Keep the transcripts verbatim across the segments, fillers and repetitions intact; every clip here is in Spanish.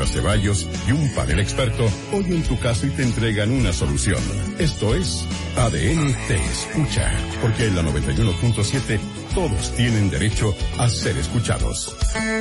Sandra Ceballos y un panel experto oyen tu caso y te entregan una solución. Esto es A D N Te Escucha, porque en la noventa y uno punto siete todos tienen derecho a ser escuchados.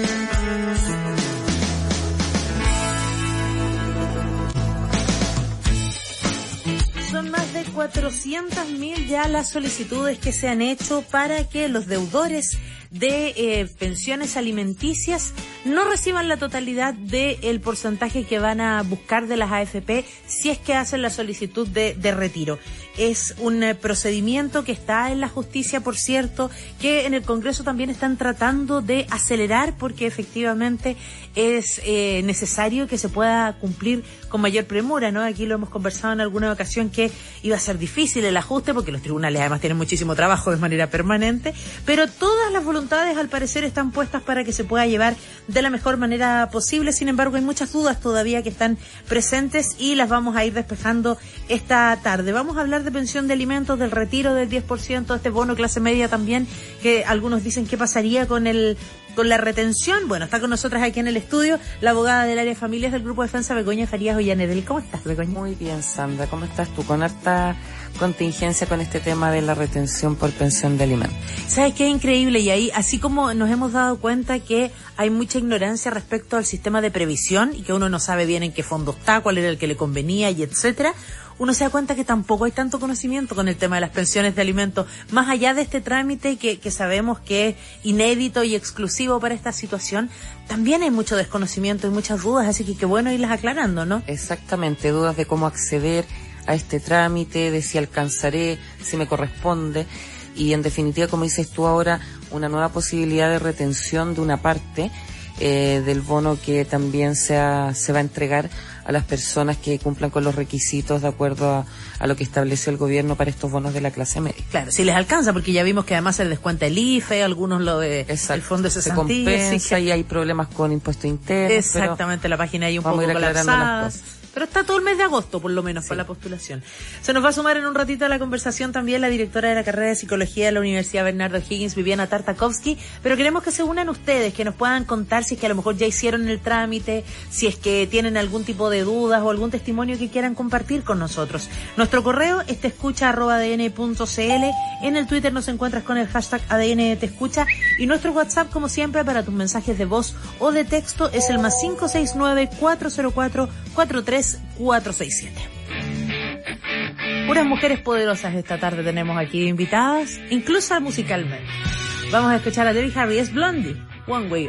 Son más de cuatrocientas mil ya las solicitudes que se han hecho para que los deudores de eh, pensiones alimenticias no reciban la totalidad del porcentaje que van a buscar de las A F P si es que hacen la solicitud de, de retiro. Es un eh, procedimiento que está en la justicia, por cierto, que en el Congreso también están tratando de acelerar porque efectivamente es eh, necesario que se pueda cumplir con mayor premura, ¿no? Aquí lo hemos conversado en alguna ocasión que iba a ser difícil el ajuste porque los tribunales además tienen muchísimo trabajo de manera permanente, pero todas las voluntades al parecer están puestas para que se pueda llevar de la mejor manera posible. Sin embargo, hay muchas dudas todavía que están presentes y las vamos a ir despejando esta tarde. Vamos a hablar de pensión de alimentos, del retiro del diez por ciento, este bono clase media también, que algunos dicen qué pasaría con el con la retención. Bueno, está con nosotras aquí en el estudio la abogada del área de familias del Grupo de Defensa, Begoña Farías Ollanedel. ¿Cómo estás, Begoña? Muy bien, Sandra. ¿Cómo estás tú? Con harta contingencia con este tema de la retención por pensión de alimentos. ¿Sabes qué? Increíble. Y ahí, así como nos hemos dado cuenta que hay mucha ignorancia respecto al sistema de previsión y que uno no sabe bien en qué fondo está, cuál era el que le convenía y etcétera, uno se da cuenta que tampoco hay tanto conocimiento con el tema de las pensiones de alimentos, más allá de este trámite que, que sabemos que es inédito y exclusivo para esta situación. También hay mucho desconocimiento y muchas dudas, así que qué bueno irlas aclarando, ¿no? Exactamente, dudas de cómo acceder a este trámite, de si alcanzaré, si me corresponde, y en definitiva, como dices tú ahora, una nueva posibilidad de retención de una parte eh, del bono que también sea, se va a entregar a las personas que cumplan con los requisitos de acuerdo a, a lo que estableció el gobierno para estos bonos de la clase media. Claro, si les alcanza, porque ya vimos que además se les descuenta el I F E, algunos lo de Exacto. el fondo de se cesantía. compensa que... y hay problemas con impuestos internos. Exactamente, la página ahí un vamos poco a ir aclarando colapsada. las cosas. Pero está todo el mes de agosto, por lo menos, sí, para la postulación. Se nos va a sumar en un ratito a la conversación también la directora de la carrera de Psicología de la Universidad Bernardo Higgins, Viviana Tartakovsky, pero queremos que se unan ustedes, que nos puedan contar si es que a lo mejor ya hicieron el trámite, si es que tienen algún tipo de dudas o algún testimonio que quieran compartir con nosotros. Nuestro correo es teescucha arroba adn punto cl, en el Twitter nos encuentras con el hashtag A D N Te Escucha, y nuestro WhatsApp, como siempre, para tus mensajes de voz o de texto es el más cinco seis nueve, cuatro cero cuatro, cuatro tres cuatro seis siete. Puras mujeres poderosas esta tarde tenemos aquí invitadas, incluso musicalmente. Vamos a escuchar a Debbie Harry, es Blondie, One Way